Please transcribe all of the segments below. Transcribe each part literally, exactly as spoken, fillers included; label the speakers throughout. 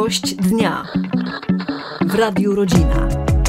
Speaker 1: Gość dnia w Radiu Rodzina.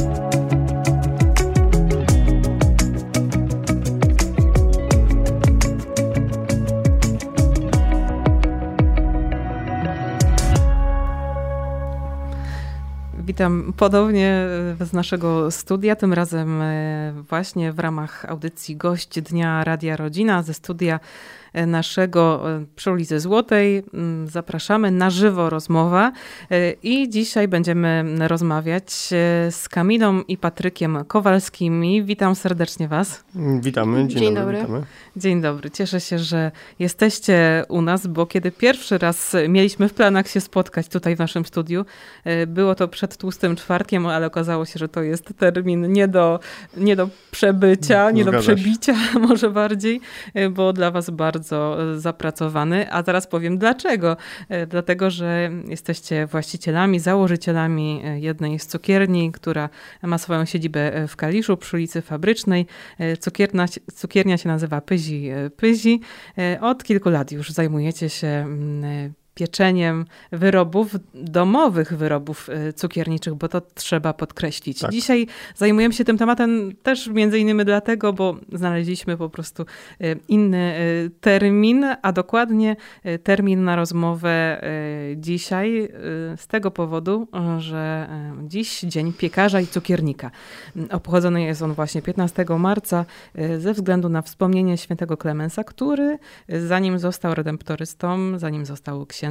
Speaker 2: Witam ponownie z naszego studia, tym razem właśnie w ramach audycji Gość Dnia Radia Rodzina ze studia naszego przy ulicy Złotej. Zapraszamy na żywo rozmowa i dzisiaj będziemy rozmawiać z Kamilą i Patrykiem Kowalskimi. Witam serdecznie Was.
Speaker 3: Witamy. Dzień,
Speaker 4: Dzień
Speaker 3: dobry.
Speaker 4: dobry.
Speaker 3: Witamy.
Speaker 2: Dzień dobry. Cieszę się, że jesteście u nas, bo kiedy pierwszy raz mieliśmy w planach się spotkać tutaj w naszym studiu, było to przed Tłustym Czwartkiem, ale okazało się, że to jest termin nie do, nie do przebycia, nie
Speaker 3: Zgadza
Speaker 2: do przebicia może bardziej, bo dla Was bardzo zapracowany. A zaraz powiem dlaczego. Dlatego, że jesteście właścicielami, założycielami jednej z cukierni, która ma swoją siedzibę w Kaliszu przy ulicy Fabrycznej. Cukiernia, cukiernia się nazywa Pyzi Pyzi. Od kilku lat już zajmujecie się pieczeniem wyrobów, domowych wyrobów cukierniczych, bo to trzeba podkreślić.
Speaker 3: Tak.
Speaker 2: Dzisiaj zajmujemy się tym tematem też między innymi dlatego, bo znaleźliśmy po prostu inny termin, a dokładnie termin na rozmowę dzisiaj z tego powodu, że dziś Dzień Piekarza i Cukiernika. Obchodzony jest on właśnie piętnastego marca ze względu na wspomnienie świętego Klemensa, który zanim został redemptorystą, zanim został księdzem,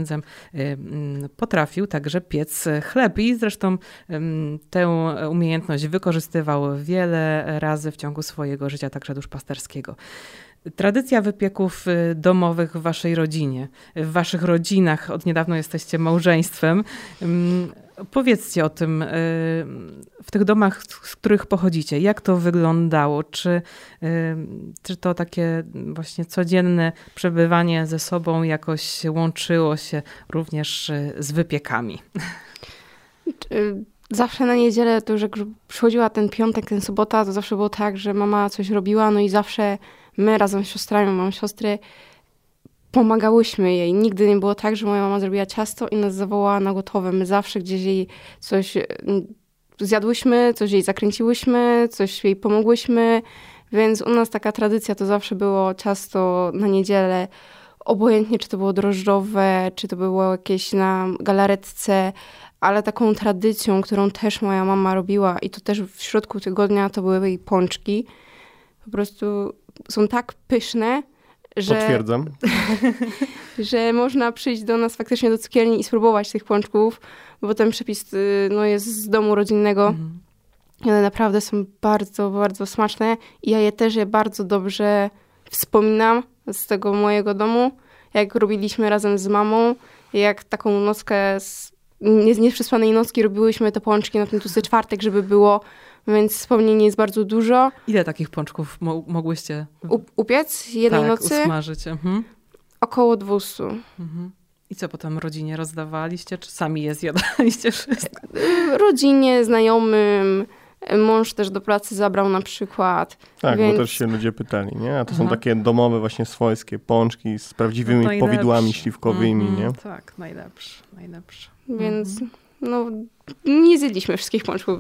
Speaker 2: potrafił także piec chleb i zresztą tę umiejętność wykorzystywał wiele razy w ciągu swojego życia, także duszpasterskiego. Tradycja wypieków domowych w waszej rodzinie, w waszych rodzinach, od niedawna jesteście małżeństwem. Powiedzcie o tym w tych domach, z których pochodzicie. Jak to wyglądało? Czy, czy to takie właśnie codzienne przebywanie ze sobą jakoś łączyło się również z wypiekami?
Speaker 4: Zawsze na niedzielę, to już jak przychodziła ten piątek, ten sobota, to zawsze było tak, że mama coś robiła, no i zawsze my razem z siostrami, mam siostry, pomagałyśmy jej. Nigdy nie było tak, że moja mama zrobiła ciasto i nas zawołała na gotowe. My zawsze gdzieś jej coś zjadłyśmy, coś jej zakręciłyśmy, coś jej pomogłyśmy, więc u nas taka tradycja to zawsze było ciasto na niedzielę. Obojętnie, czy to było drożdżowe, czy to było jakieś na galaretce, ale taką tradycją, którą też moja mama robiła i to też w środku tygodnia to były jej pączki. Po prostu są tak pyszne, że,
Speaker 3: Potwierdzam.
Speaker 4: że można przyjść do nas faktycznie do cukierni i spróbować tych pączków, bo ten przepis no, jest z domu rodzinnego. Mhm. I one naprawdę są bardzo, bardzo smaczne i ja je też je bardzo dobrze wspominam z tego mojego domu, jak robiliśmy razem z mamą, jak taką nockę z nie, nieprzespanej nocki robiłyśmy te pączki na ten Tłusty Czwartek, żeby było, więc wspomnień jest bardzo dużo.
Speaker 2: Ile takich pączków mo- mogłyście
Speaker 4: U, upiec jednej
Speaker 2: tak,
Speaker 4: nocy?
Speaker 2: usmażyć. Mhm.
Speaker 4: Około dwieście.
Speaker 2: Mhm. I co potem rodzinie rozdawaliście, czy sami je zjadaliście wszystko?
Speaker 4: Rodzinie, znajomym. Mąż też do pracy zabrał na przykład.
Speaker 3: Tak,
Speaker 4: więc...
Speaker 3: bo też się ludzie pytali, nie? A to
Speaker 2: Aha.
Speaker 3: są takie domowe właśnie swojskie pączki z prawdziwymi
Speaker 2: no
Speaker 3: powidłami śliwkowymi,
Speaker 2: mm-hmm,
Speaker 3: nie?
Speaker 2: Tak, najlepsze, najlepsze.
Speaker 4: Więc
Speaker 2: mm-hmm.
Speaker 4: no, nie zjedliśmy wszystkich pączków.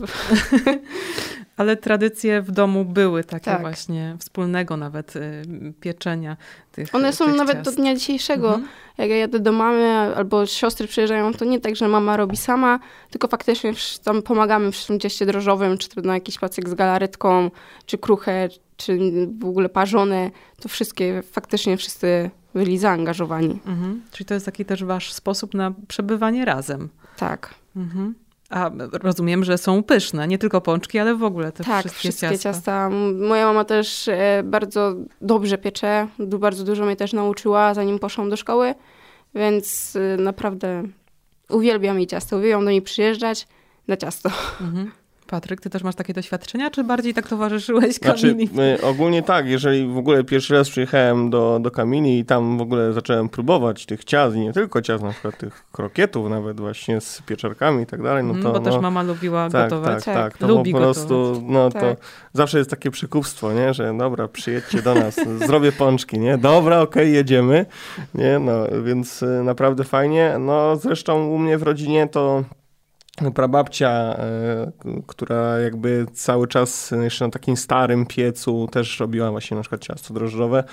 Speaker 2: Ale tradycje w domu były takie
Speaker 4: tak.
Speaker 2: właśnie wspólnego nawet y, pieczenia tych
Speaker 4: One są
Speaker 2: tych
Speaker 4: nawet
Speaker 2: ciast.
Speaker 4: do dnia dzisiejszego.
Speaker 2: Mhm.
Speaker 4: Jak ja jadę do mamy albo siostry przyjeżdżają, to nie tak, że mama robi sama, tylko faktycznie tam pomagamy przy tym cieście drożdżowym, czy to na jakiś placek z galaretką, czy kruchę, czy w ogóle parzone. To wszystkie, faktycznie wszyscy byli zaangażowani.
Speaker 2: Mhm. Czyli to jest taki też wasz sposób na przebywanie razem.
Speaker 4: Tak.
Speaker 2: Mhm. A rozumiem, że są pyszne, nie tylko pączki, ale w ogóle te
Speaker 4: tak,
Speaker 2: wszystkie,
Speaker 4: wszystkie
Speaker 2: ciasta.
Speaker 4: ciasta. Moja mama też bardzo dobrze piecze, bardzo dużo mnie też nauczyła, zanim poszłam do szkoły, więc naprawdę uwielbiam jej ciasto, uwielbiam do niej przyjeżdżać na ciasto.
Speaker 2: Mhm. Patryk, ty też masz takie doświadczenia, czy bardziej tak towarzyszyłeś
Speaker 3: Znaczy,
Speaker 2: Kamili?
Speaker 3: y, ogólnie tak, jeżeli w ogóle pierwszy raz przyjechałem do, do Kamili i tam w ogóle zacząłem próbować tych ciast, i nie tylko ciast, na przykład tych krokietów nawet właśnie z pieczarkami i tak dalej, no to...
Speaker 2: Bo
Speaker 3: no,
Speaker 2: też mama lubiła
Speaker 3: tak,
Speaker 2: gotować.
Speaker 3: Tak, tak, to
Speaker 2: Lubi
Speaker 3: po prostu,
Speaker 2: gotować.
Speaker 3: no to
Speaker 4: Tak.
Speaker 3: zawsze jest takie przekupstwo, nie, że dobra, przyjedźcie do nas, zrobię pączki, nie, dobra, okej, okay, jedziemy, nie, no, więc y, naprawdę fajnie, no zresztą u mnie w rodzinie to prababcia, y, która jakby cały czas jeszcze na takim starym piecu też robiła właśnie na przykład ciasto drożdżowe,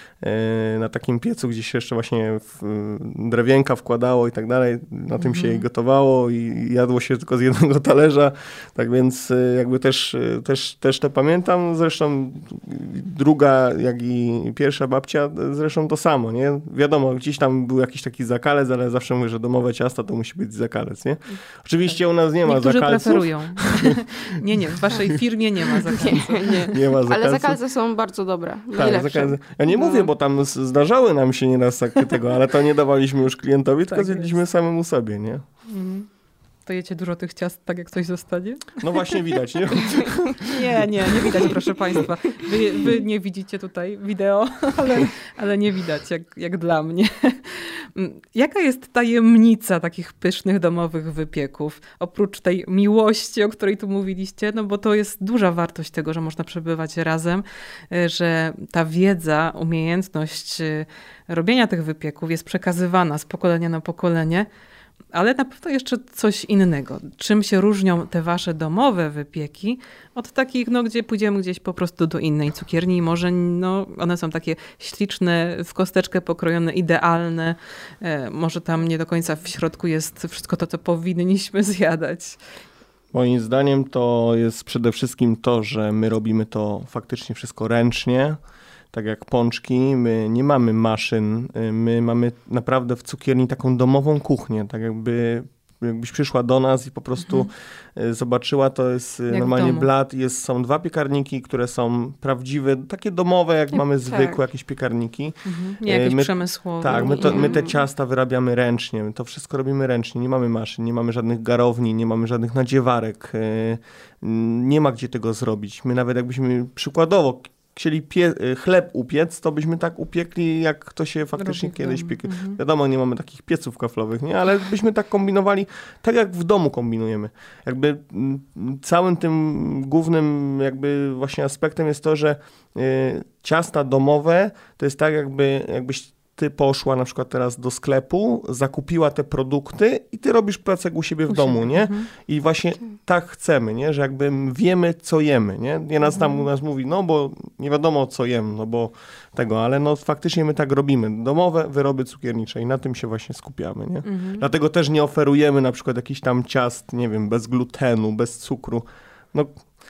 Speaker 3: na takim piecu, gdzie się jeszcze właśnie w drewienka wkładało i tak dalej. Na tym się jej gotowało i jadło się tylko z jednego talerza. Tak więc jakby też, też, też to pamiętam. Zresztą druga, jak i pierwsza babcia, zresztą to samo, nie? Wiadomo, gdzieś tam był jakiś taki zakalec, ale zawsze mówię, że domowe ciasto to musi być zakalec, nie? Oczywiście u nas nie ma
Speaker 2: Niektórzy
Speaker 3: zakalców.
Speaker 2: preferują. nie, nie, w waszej firmie nie ma zakalców.
Speaker 4: Nie, nie.
Speaker 3: Nie ma zakalców.
Speaker 4: Ale zakalce są bardzo dobre.
Speaker 3: Tak,
Speaker 4: Najlepsze.
Speaker 3: zakalce. Ja nie mówię, bo tam z- zdarzały nam się nieraz takie tego, ale to nie dawaliśmy już klientowi, tylko
Speaker 2: Tak
Speaker 3: zjedliśmy
Speaker 2: jest.
Speaker 3: samemu sobie, nie?
Speaker 2: Mhm. To jecie dużo tych ciast, tak jak coś zostanie?
Speaker 3: No właśnie widać, nie?
Speaker 2: Nie, nie, nie widać, proszę państwa. Wy, wy nie widzicie tutaj wideo, ale, ale nie widać, jak, jak dla mnie. Jaka jest tajemnica takich pysznych domowych wypieków? Oprócz tej miłości, o której tu mówiliście, no bo to jest duża wartość tego, że można przebywać razem, że ta wiedza, umiejętność robienia tych wypieków jest przekazywana z pokolenia na pokolenie. Ale na pewno jeszcze coś innego. Czym się różnią te wasze domowe wypieki od takich, no, gdzie pójdziemy gdzieś po prostu do innej cukierni i może no, one są takie śliczne, w kosteczkę pokrojone, idealne. E, może tam nie do końca w środku jest wszystko to, co powinniśmy zjadać.
Speaker 3: Moim zdaniem to jest przede wszystkim to, że my robimy to faktycznie wszystko ręcznie. Tak jak pączki, my nie mamy maszyn, my mamy naprawdę w cukierni taką domową kuchnię, tak jakby jakbyś przyszła do nas i po prostu mhm. zobaczyła, to jest
Speaker 2: jak
Speaker 3: normalnie blat, jest, są dwa piekarniki, które są prawdziwe, takie domowe, jak, jak mamy tak. zwykłe jakieś piekarniki.
Speaker 2: Mhm. Nie jakieś
Speaker 3: my,
Speaker 2: przemysłowe.
Speaker 3: Tak, my, to, my te ciasta wyrabiamy ręcznie, my to wszystko robimy ręcznie, nie mamy maszyn, nie mamy żadnych garowni, nie mamy żadnych nadziewarek, nie ma gdzie tego zrobić. My nawet jakbyśmy przykładowo chcieli pie- chleb upiec, to byśmy tak upiekli, jak to się faktycznie Robi kiedyś piekło. Mhm. Wiadomo, nie mamy takich pieców kaflowych, nie? Ale byśmy tak kombinowali, tak jak w domu kombinujemy. Jakby m, całym tym głównym jakby właśnie aspektem jest to, że y, ciasta domowe to jest tak jakby, jakbyś ty poszła na przykład teraz do sklepu, zakupiła te produkty i ty robisz placek u siebie w u domu, siebie. nie? Mhm. I właśnie tak chcemy, nie? Że jakby wiemy, co jemy, nie? Nie nas tam u nas mówi, no bo nie wiadomo, co jem, no bo tego, ale no faktycznie my tak robimy. Domowe wyroby cukiernicze i na tym się właśnie skupiamy, nie? Mhm. Dlatego też nie oferujemy na przykład jakichś tam ciast, nie wiem, bez glutenu, bez cukru. No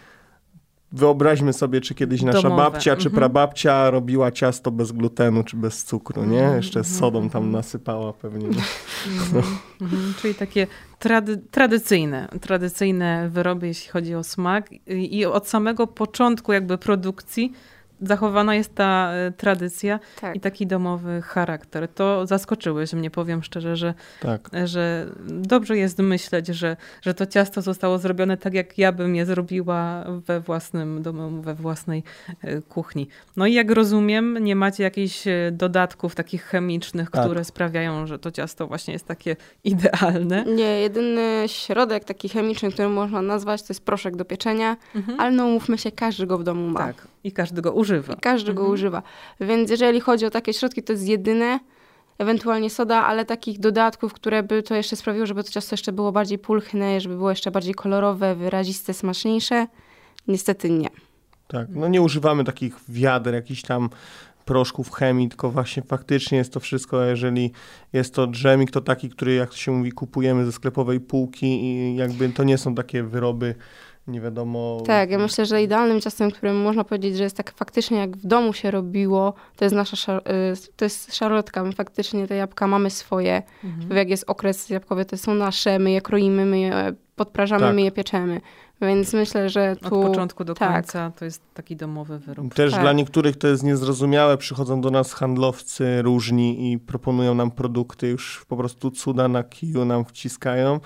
Speaker 3: wyobraźmy sobie, czy kiedyś nasza Domowe. babcia, czy mm-hmm. prababcia robiła ciasto bez glutenu, czy bez cukru, nie? Jeszcze mm-hmm. sodą tam nasypała pewnie.
Speaker 2: Mm-hmm. Mm-hmm. Czyli takie trady- tradycyjne, tradycyjne wyroby, jeśli chodzi o smak. I od samego początku jakby produkcji zachowana jest ta tradycja tak. i taki domowy charakter. To zaskoczyłeś mnie, powiem szczerze, że, tak. że dobrze jest myśleć, że, że to ciasto zostało zrobione tak, jak ja bym je zrobiła we własnym domu, we własnej kuchni. No i jak rozumiem, nie macie jakichś dodatków takich chemicznych, tak. które sprawiają, że to ciasto właśnie jest takie idealne.
Speaker 4: Nie, jedyny środek taki chemiczny, który można nazwać, to jest proszek do pieczenia, mhm. ale no mówmy się, każdy go w domu ma.
Speaker 2: Tak. I każdy go używa.
Speaker 4: I każdy mhm. go używa. Więc jeżeli chodzi o takie środki, to jest jedyne, ewentualnie soda, ale takich dodatków, które by to jeszcze sprawiło, żeby to ciasto jeszcze było bardziej pulchne, żeby było jeszcze bardziej kolorowe, wyraziste, smaczniejsze, niestety nie.
Speaker 3: Tak, no nie używamy takich wiader, jakichś tam proszków chemii, tylko właśnie faktycznie jest to wszystko, jeżeli jest to dżemik, to taki, który jak to się mówi, kupujemy ze sklepowej półki i jakby to nie są takie wyroby nie wiadomo...
Speaker 4: Tak, ja myślę, że idealnym ciastem, którym można powiedzieć, że jest tak faktycznie jak w domu się robiło, to jest nasza szar- to jest szarlotka. My faktycznie te jabłka mamy swoje. Mhm. Jak jest okres jabłkowy, to są nasze, my je kroimy, my je podprażamy, tak. my je pieczemy. Więc myślę, że tu...
Speaker 2: Od początku do
Speaker 4: tak.
Speaker 2: końca to jest taki domowy wyrób.
Speaker 3: Też
Speaker 4: tak.
Speaker 3: dla niektórych to jest niezrozumiałe. Przychodzą do nas handlowcy różni i proponują nam produkty, już po prostu cuda na kiju nam wciskają.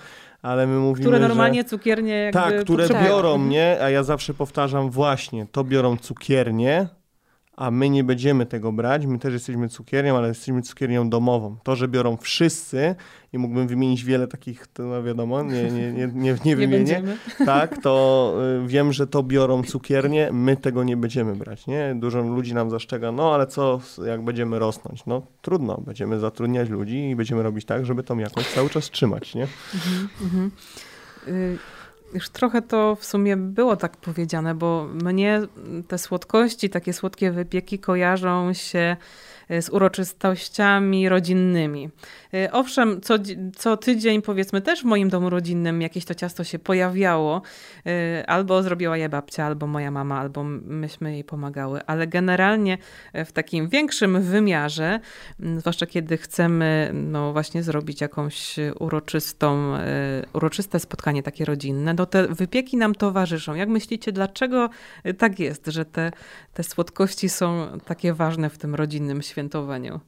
Speaker 3: ale my mówimy,
Speaker 2: Które normalnie
Speaker 3: że...
Speaker 2: cukiernie jakby
Speaker 3: Tak, które
Speaker 2: potrzebują.
Speaker 3: biorą, nie? A ja zawsze powtarzam właśnie, to biorą cukiernie, a my nie będziemy tego brać. My też jesteśmy cukiernią, ale jesteśmy cukiernią domową. To, że biorą wszyscy i mógłbym wymienić wiele takich, to no wiadomo, nie, nie, nie, nie, nie wymienię. Tak, to y, wiem, że to biorą cukiernie, my tego nie będziemy brać, nie? Dużo ludzi nam zaszczega, no ale co, jak będziemy rosnąć? No trudno, będziemy zatrudniać ludzi i będziemy robić tak, żeby tą jakość cały czas trzymać, nie?
Speaker 2: Mhm, mhm. Y- Już trochę to w sumie było tak powiedziane, bo mnie te słodkości, takie słodkie wypieki kojarzą się z uroczystościami rodzinnymi. Owszem, co, co tydzień, powiedzmy, też w moim domu rodzinnym jakieś to ciasto się pojawiało. Albo zrobiła je babcia, albo moja mama, albo myśmy jej pomagały. Ale generalnie w takim większym wymiarze, zwłaszcza kiedy chcemy no właśnie zrobić jakąś uroczystą, uroczyste spotkanie takie rodzinne, no te wypieki nam towarzyszą. Jak myślicie, dlaczego tak jest, że te, te słodkości są takie ważne w tym rodzinnym świętowaniu?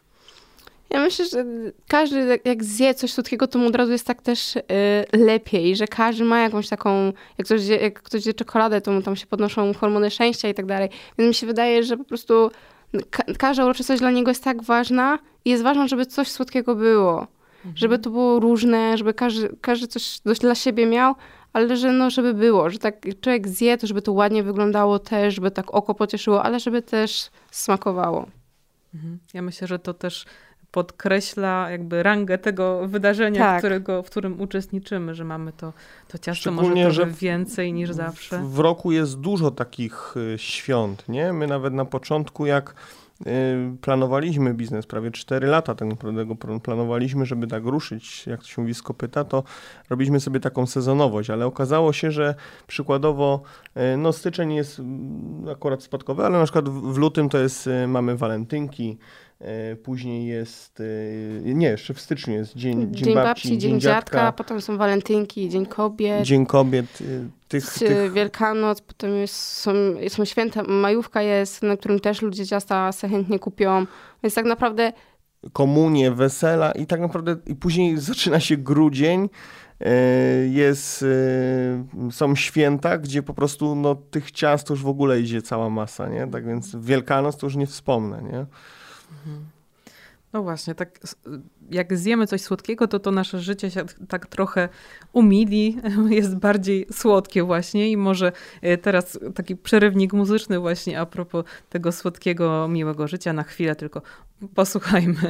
Speaker 4: Ja myślę, że każdy jak zje coś słodkiego, to mu od razu jest tak też y, lepiej, że każdy ma jakąś taką, jak ktoś, zje, jak ktoś zje czekoladę, to mu tam się podnoszą hormony szczęścia i tak dalej. Więc mi się wydaje, że po prostu ka- każda uroczystość dla niego jest tak ważna i jest ważna, żeby coś słodkiego było. Mhm. Żeby to było różne, żeby każdy, każdy coś dla siebie miał, ale że no, żeby było, że tak człowiek zje, to żeby to ładnie wyglądało też, żeby tak oko pocieszyło, ale żeby też smakowało.
Speaker 2: Mhm. Ja myślę, że to też podkreśla jakby rangę tego wydarzenia,
Speaker 4: tak.
Speaker 2: którego, w którym uczestniczymy, że mamy to, to ciasto
Speaker 3: Szczególnie,
Speaker 2: może
Speaker 3: że
Speaker 2: trochę więcej niż zawsze.
Speaker 3: W, w roku jest dużo takich y, świąt, nie? My nawet na początku, jak y, planowaliśmy biznes, prawie cztery lata tak naprawdę go planowaliśmy, żeby tak ruszyć, jak to się mówi, z kopyta, to robiliśmy sobie taką sezonowość, ale okazało się, że przykładowo, y, no styczeń jest y, akurat spadkowy, ale na przykład w, w lutym to jest, y, mamy walentynki, później jest, nie, jeszcze w styczniu jest Dzień, dzień,
Speaker 4: dzień
Speaker 3: babci,
Speaker 4: babci,
Speaker 3: Dzień,
Speaker 4: Dzień
Speaker 3: dziadka,
Speaker 4: dziadka, potem są walentynki, Dzień kobiet.
Speaker 3: Dzień kobiet. Tych, tych...
Speaker 4: Wielkanoc, potem jest, są, są święta, majówka jest, na którym też ludzie ciasta se chętnie kupią. Więc tak naprawdę...
Speaker 3: Komunie, wesela i tak naprawdę i później zaczyna się grudzień, jest, są święta, gdzie po prostu no, tych ciast to już w ogóle idzie cała masa, nie? Tak więc Wielkanoc to już nie wspomnę, nie?
Speaker 2: No właśnie, tak jak zjemy coś słodkiego, to to nasze życie się tak trochę umili, jest bardziej słodkie właśnie i może teraz taki przerywnik muzyczny właśnie a propos tego słodkiego, miłego życia na chwilę, tylko posłuchajmy.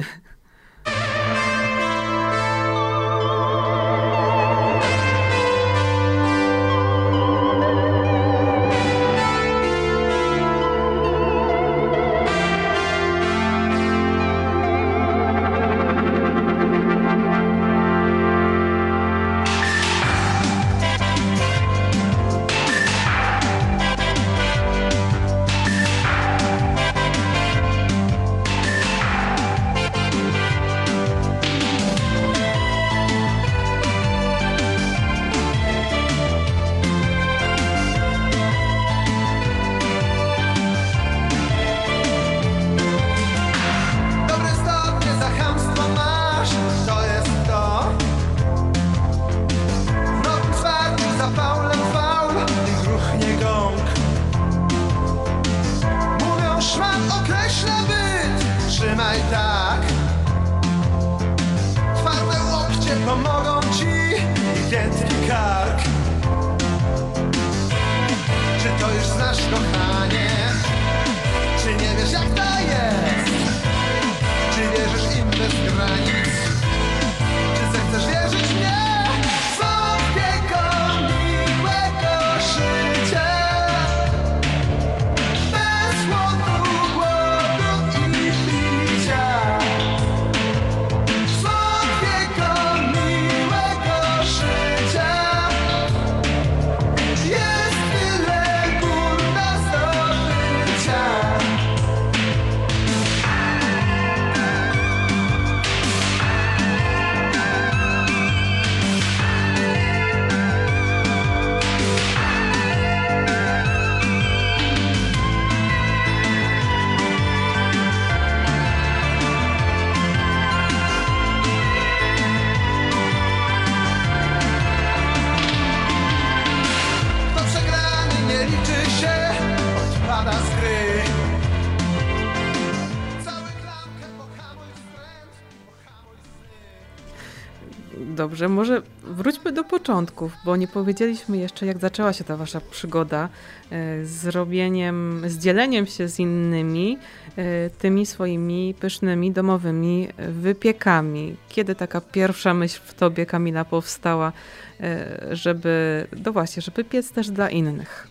Speaker 2: Dobrze, może wróćmy do początków, bo nie powiedzieliśmy jeszcze, jak zaczęła się ta wasza przygoda z robieniem, z dzieleniem się z innymi tymi swoimi pysznymi, domowymi wypiekami. Kiedy taka pierwsza myśl w tobie, Kamila, powstała, żeby, no właśnie, żeby piec też dla innych?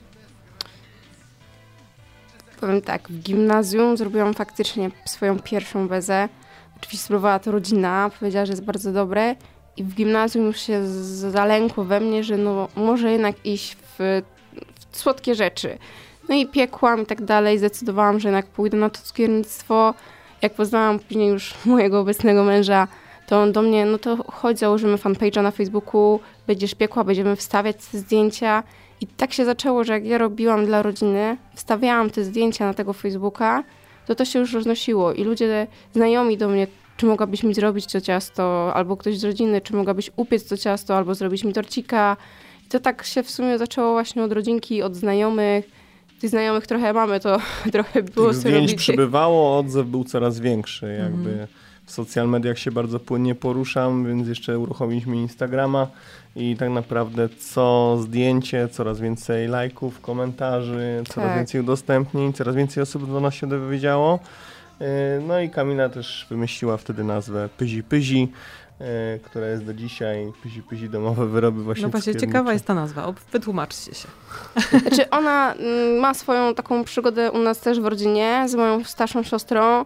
Speaker 4: Powiem tak, w gimnazjum zrobiłam faktycznie swoją pierwszą bezę. Oczywiście spróbowała to rodzina, powiedziała, że jest bardzo dobre i w gimnazjum już się zalękło we mnie, że no może jednak iść w, w słodkie rzeczy. No i piekłam i tak dalej, zdecydowałam, że jednak pójdę na to cukiernictwo. Jak poznałam później już mojego obecnego męża, to on do mnie, no to chodź, założymy fanpage'a na Facebooku, będziesz piekła, będziemy wstawiać te zdjęcia. I tak się zaczęło, że jak ja robiłam dla rodziny, wstawiałam te zdjęcia na tego Facebooka, to to się już roznosiło i ludzie znajomi do mnie, czy mogłabyś mi zrobić to ciasto, albo ktoś z rodziny, czy mogłabyś upiec to ciasto, albo zrobić mi torcika. I to tak się w sumie zaczęło właśnie od rodzinki, od znajomych. Tych znajomych trochę mamy, to trochę było
Speaker 3: Tych
Speaker 4: co
Speaker 3: zdjęć
Speaker 4: robić.
Speaker 3: przybywało, odzew był coraz większy. Jakby
Speaker 2: Mhm.
Speaker 3: w social mediach się bardzo płynnie poruszam, więc jeszcze uruchomiliśmy Instagrama i tak naprawdę co zdjęcie, coraz więcej lajków, komentarzy, coraz
Speaker 4: Tak.
Speaker 3: więcej udostępnień, coraz więcej osób do nas się dowiedziało. Yy, No i Kamila też wymyśliła wtedy nazwę Pyzi Pyzi, yy, która jest do dzisiaj Pyzi Pyzi domowe wyroby właśnie
Speaker 2: No właśnie,
Speaker 3: cukiernicze.
Speaker 2: ciekawa jest ta nazwa. O, wytłumaczcie się.
Speaker 4: Znaczy ona mm, ma swoją taką przygodę u nas też w rodzinie z moją starszą siostrą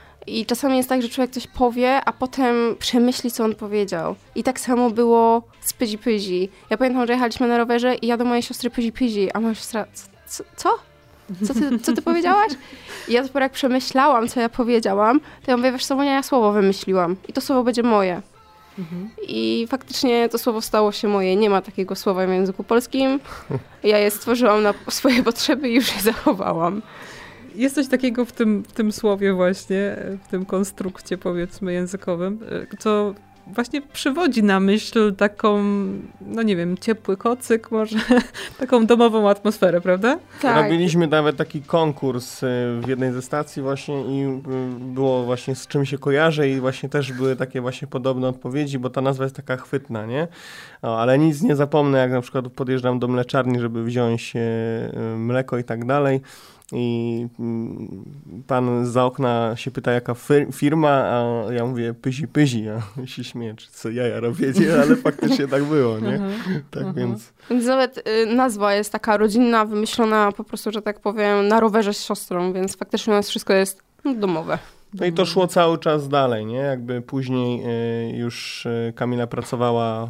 Speaker 4: i czasami jest tak, że człowiek coś powie, a potem przemyśli, co on powiedział. I tak samo było z Pyzi Pyzi. Ja pamiętam, że jechaliśmy na rowerze i ja do mojej siostry Pyzi Pyzi, a moja siostra, co? co? Co ty, co ty powiedziałaś? I ja dopiero jak przemyślałam, co ja powiedziałam, to ja mówię, wiesz co, Monia, ja słowo wymyśliłam i to słowo będzie moje.
Speaker 2: Mhm.
Speaker 4: I faktycznie to słowo stało się moje. Nie ma takiego słowa w języku polskim. Ja je stworzyłam na swoje potrzeby i już je zachowałam.
Speaker 2: Jest coś takiego w tym, w tym słowie właśnie, w tym konstrukcie, powiedzmy, językowym, co właśnie przywodzi na myśl taką, no nie wiem, ciepły kocyk może, taką domową atmosferę, prawda?
Speaker 4: Tak.
Speaker 3: Robiliśmy nawet taki konkurs y, w jednej ze stacji właśnie i y, było właśnie z czym się kojarzy i właśnie też były takie właśnie podobne odpowiedzi, bo ta nazwa jest taka chwytna, nie? O, ale nic nie zapomnę, jak na przykład podjeżdżam do mleczarni, żeby wziąć y, y, mleko i tak dalej. I mm, pan za okna się pyta, jaka fir- firma, a ja mówię pyzi, pyzi, a się śmieję, czy co ja, ja robię, nie? Ale faktycznie tak było, nie?
Speaker 2: Mhm.
Speaker 3: Tak
Speaker 2: Mhm.
Speaker 3: więc...
Speaker 4: Więc nawet y, nazwa jest taka rodzinna, wymyślona po prostu, że tak powiem, na rowerze z siostrą, więc faktycznie u nas wszystko jest no, domowe.
Speaker 3: No i to szło cały czas dalej, nie? Jakby później y, już y, Kamila pracowała y,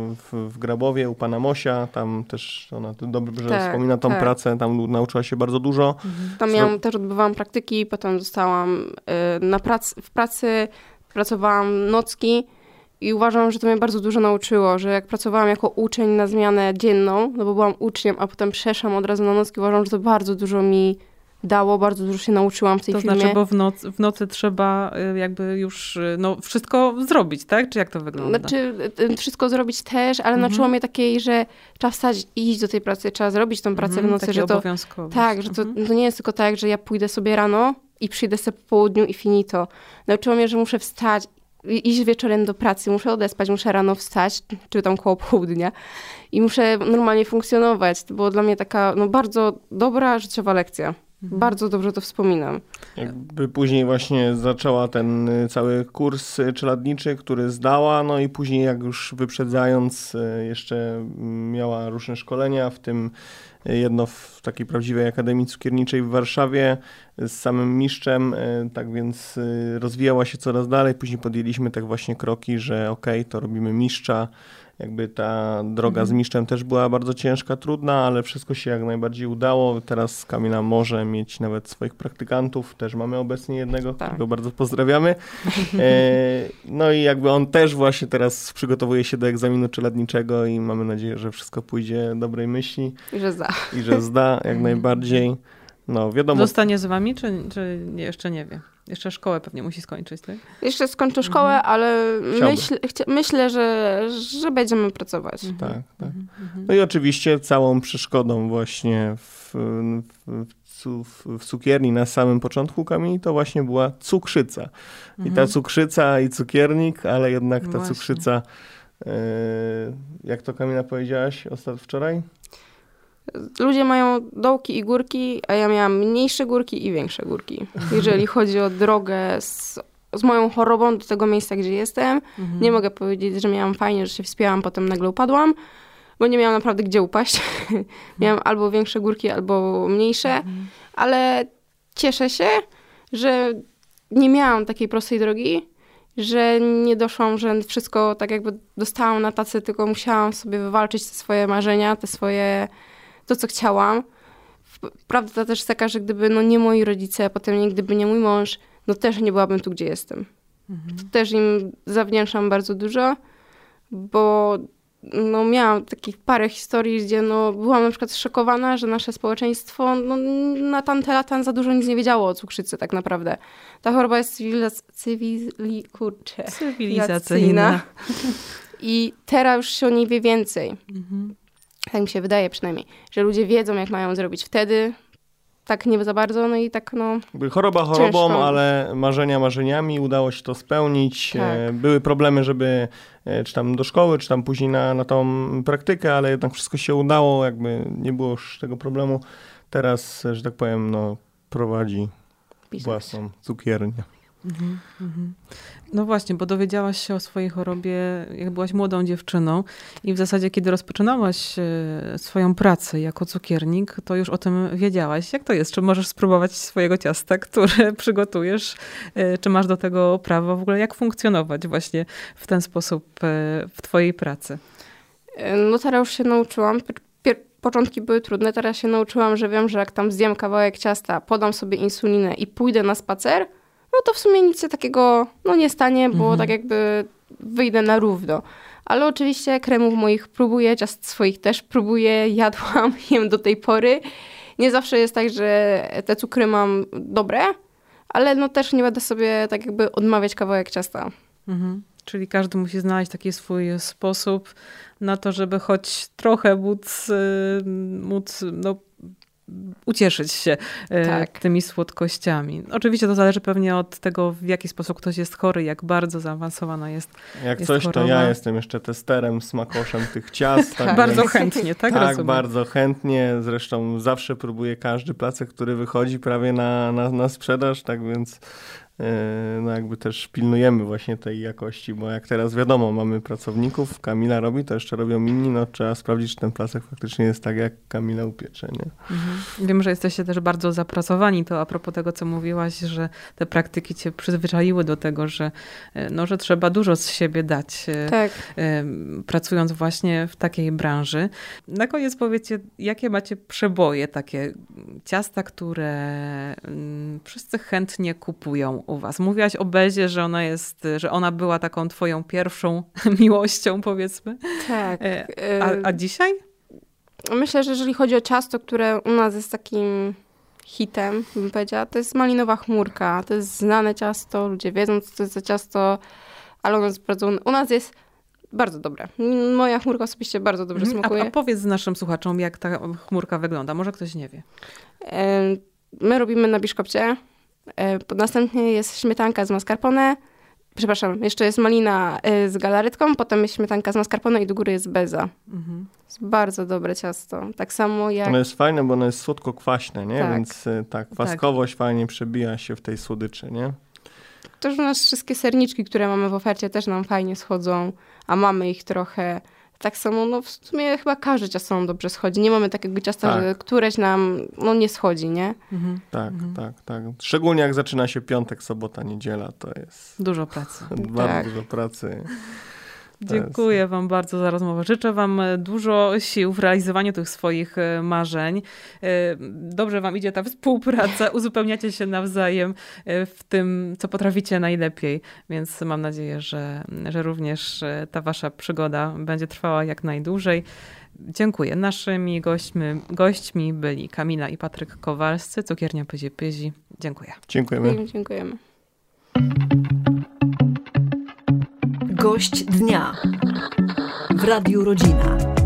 Speaker 3: w, w Grabowie u pana Mosia, tam też ona to dobrze
Speaker 4: Tak,
Speaker 3: wspomina tą
Speaker 4: tak.
Speaker 3: pracę, tam nauczyła się bardzo dużo.
Speaker 4: Tam miałam, też odbywałam praktyki, potem zostałam y, na prac, w pracy, pracowałam nocki i uważam, że to mnie bardzo dużo nauczyło, że jak pracowałam jako uczeń na zmianę dzienną, no bo byłam uczniem, a potem przeszłam od razu na nocki, uważam, że to bardzo dużo mi dało, bardzo dużo się nauczyłam w tej
Speaker 2: To
Speaker 4: firmie.
Speaker 2: znaczy, bo w, noc, w nocy trzeba y, jakby już y, no, wszystko zrobić, tak? Czy jak to wygląda?
Speaker 4: Znaczy, y, wszystko zrobić też, ale
Speaker 2: Mhm.
Speaker 4: nauczyło mnie takiej, że trzeba wstać i iść do tej pracy, trzeba zrobić tą pracę
Speaker 2: Mhm,
Speaker 4: w nocy,
Speaker 2: takie
Speaker 4: że to
Speaker 2: obowiązkowość.
Speaker 4: tak, że to,
Speaker 2: Mhm.
Speaker 4: to nie jest tylko tak, że ja pójdę sobie rano i przyjdę sobie po południu i finito. Nauczyło mnie, że muszę wstać, i- iść wieczorem do pracy, muszę odespać, muszę rano wstać, czy tam koło południa i muszę normalnie funkcjonować. To było dla mnie taka no, bardzo dobra, życiowa lekcja.
Speaker 2: Mhm.
Speaker 4: Bardzo dobrze to wspominam.
Speaker 3: Jakby później właśnie zaczęła ten y, cały kurs y, czeladniczy, który zdała, no i później jak już wyprzedzając y, jeszcze mm, miała różne szkolenia, w tym y, jedno w takiej prawdziwej Akademii Cukierniczej w Warszawie z samym mistrzem, y, tak więc y, rozwijała się coraz dalej. Później podjęliśmy tak właśnie kroki, że okej, to robimy mistrza. Jakby ta droga
Speaker 2: Mhm.
Speaker 3: z mistrzem też była bardzo ciężka, trudna, ale wszystko się jak najbardziej udało. Teraz Kamila może mieć nawet swoich praktykantów. Też mamy obecnie jednego,
Speaker 4: Tak.
Speaker 3: którego bardzo pozdrawiamy. E, no i jakby on też właśnie teraz przygotowuje się do egzaminu czeladniczego i mamy nadzieję, że wszystko pójdzie dobrej myśli
Speaker 4: I że za.
Speaker 3: i że zda jak najbardziej. No wiadomo,
Speaker 2: Zostanie z wami, czy, czy nie, jeszcze nie wie? Jeszcze szkołę pewnie musi skończyć, tak?
Speaker 4: Jeszcze skończę szkołę, ale
Speaker 3: Chciałby.
Speaker 4: myśl, chcia, myślę, że, że będziemy pracować.
Speaker 3: tak, tak.
Speaker 2: Mhm, mhm.
Speaker 3: No i oczywiście całą przeszkodą właśnie w, w, w, cu- w cukierni na samym początku Kamili to właśnie była cukrzyca. I ta
Speaker 2: Mhm.
Speaker 3: cukrzyca i cukiernik, ale jednak ta
Speaker 2: Właśnie.
Speaker 3: cukrzyca Jak to, Kamila, powiedziałaś ostat wczoraj?
Speaker 4: Ludzie mają dołki i górki, a ja miałam mniejsze górki i większe górki. Jeżeli chodzi o drogę z, z moją chorobą do tego miejsca, gdzie jestem, mhm. nie mogę powiedzieć, że miałam fajnie, że się wspięłam, potem nagle upadłam, bo nie miałam naprawdę gdzie upaść. Miałam albo większe górki, albo mniejsze, mhm. ale cieszę się, że nie miałam takiej prostej drogi, że nie doszłam, że wszystko tak jakby dostałam na tacy, tylko musiałam sobie wywalczyć te swoje marzenia, te swoje, to co chciałam. Prawda też jest taka, że gdyby no nie moi rodzice, a potem nie, gdyby nie mój mąż, no też nie byłabym tu, gdzie jestem. Mhm. Też im zawdzięczam bardzo dużo, bo no miałam takich parę historii, gdzie no byłam na przykład zszokowana, że nasze społeczeństwo no, na tamte lata za dużo nic nie wiedziało o cukrzycy tak naprawdę. Ta choroba jest cywilizac- cywili- kurczę,
Speaker 2: cywilizacyjna.
Speaker 4: I teraz już się o niej wie więcej. Mhm. Tak mi się wydaje przynajmniej, że ludzie wiedzą, jak mają zrobić wtedy. Tak nie za bardzo, no i tak no...
Speaker 3: Choroba chorobą, ciężko. Ale marzenia marzeniami, udało się to spełnić. Tak. Były problemy, żeby czy tam do szkoły, czy tam później na, na tą praktykę, ale jednak wszystko się udało, jakby nie było już tego problemu. Teraz, że tak powiem, no prowadzi Biznes. Własną cukiernię.
Speaker 2: Mhm, mhm. No właśnie, bo dowiedziałaś się o swojej chorobie, jak byłaś młodą dziewczyną i w zasadzie, kiedy rozpoczynałaś swoją pracę jako cukiernik, to już o tym wiedziałaś. Jak to jest? Czy możesz spróbować swojego ciasta, które przygotujesz? Czy masz do tego prawo? W ogóle jak funkcjonować właśnie w ten sposób w twojej pracy?
Speaker 4: No teraz już się nauczyłam. Pier- początki były trudne. Teraz się nauczyłam, że wiem, że jak tam zjem kawałek ciasta, podam sobie insulinę i pójdę na spacer, no to w sumie nic się takiego no, nie stanie, bo mhm. tak jakby wyjdę na równo. Ale oczywiście kremów moich próbuję, ciast swoich też próbuję, jadłam, jem do tej pory. Nie zawsze jest tak, że te cukry mam dobre, ale no też nie będę sobie tak jakby odmawiać kawałek ciasta.
Speaker 2: Mhm. Czyli każdy musi znaleźć taki swój sposób na to, żeby choć trochę móc, móc no, ucieszyć się tak. tymi słodkościami. Oczywiście to zależy pewnie od tego, w jaki sposób ktoś jest chory, jak bardzo zaawansowana jest
Speaker 3: Jak
Speaker 2: jest
Speaker 3: coś,
Speaker 2: choroba.
Speaker 3: To ja jestem jeszcze testerem, smakoszem tych ciast.
Speaker 2: tak, tak bardzo więc, chętnie, tak?
Speaker 3: Tak,
Speaker 2: rozumiem.
Speaker 3: bardzo chętnie. Zresztą zawsze próbuję każdy placek, który wychodzi prawie na, na, na sprzedaż, tak więc no jakby też pilnujemy właśnie tej jakości, bo jak teraz wiadomo, mamy pracowników, Kamila robi, to jeszcze robią inni, no trzeba sprawdzić, czy ten placek faktycznie jest tak, jak Kamila upiecze, nie?
Speaker 2: Mhm. Wiem, że jesteście też bardzo zapracowani, to a propos tego, co mówiłaś, że te praktyki cię przyzwyczaiły do tego, że, no, że trzeba dużo z siebie dać,
Speaker 4: tak.
Speaker 2: pracując właśnie w takiej branży. Na koniec powiedzcie, jakie macie przeboje, takie ciasta, które wszyscy chętnie kupują u was. Mówiłaś o Bezie, że ona jest, że ona była taką twoją pierwszą miłością, powiedzmy.
Speaker 4: Tak.
Speaker 2: A, a dzisiaj?
Speaker 4: Myślę, że jeżeli chodzi o ciasto, które u nas jest takim hitem, bym powiedziała, to jest malinowa chmurka. To jest znane ciasto, ludzie wiedzą, co to jest za ciasto, ale u nas bardzo, u nas jest bardzo dobre. Moja chmurka osobiście bardzo dobrze smakuje.
Speaker 2: A, a powiedz naszym słuchaczom, jak ta chmurka wygląda. Może ktoś nie wie.
Speaker 4: My robimy na biszkopcie. Następnie jest śmietanka z mascarpone. Przepraszam, jeszcze jest malina z galaretką, potem jest śmietanka z mascarpone i do góry jest beza. Mhm. Jest bardzo dobre ciasto. Tak samo jak...
Speaker 3: Ono jest fajne, bo ono jest słodko-kwaśne, nie?
Speaker 4: Tak.
Speaker 3: Więc ta kwaskowość tak. fajnie przebija się w tej słodyczy, nie?
Speaker 4: Też u nas wszystkie serniczki, które mamy w ofercie, też nam fajnie schodzą, a mamy ich trochę. Tak samo, no w sumie chyba każde ciasto nam dobrze schodzi. Nie mamy takiego ciasta, tak. że któreś nam no, nie schodzi, nie?
Speaker 2: Mhm.
Speaker 3: Tak,
Speaker 2: mhm.
Speaker 3: tak, tak. Szczególnie jak zaczyna się piątek, sobota, niedziela, to jest...
Speaker 2: Dużo pracy.
Speaker 3: Bardzo
Speaker 4: tak.
Speaker 3: dużo pracy.
Speaker 2: Dziękuję jest... wam bardzo za rozmowę. Życzę wam dużo sił w realizowaniu tych swoich marzeń. Dobrze wam idzie ta współpraca, uzupełniacie się nawzajem w tym, co potraficie najlepiej, więc mam nadzieję, że, że również ta wasza przygoda będzie trwała jak najdłużej. Dziękuję. Naszymi gośćmi, gośćmi byli Kamila i Patryk Kowalscy, Cukiernia Pyzi Pyzi. Dziękuję.
Speaker 3: Dziękujemy.
Speaker 4: Dziękujemy.
Speaker 1: Gość dnia w Radiu Rodzina.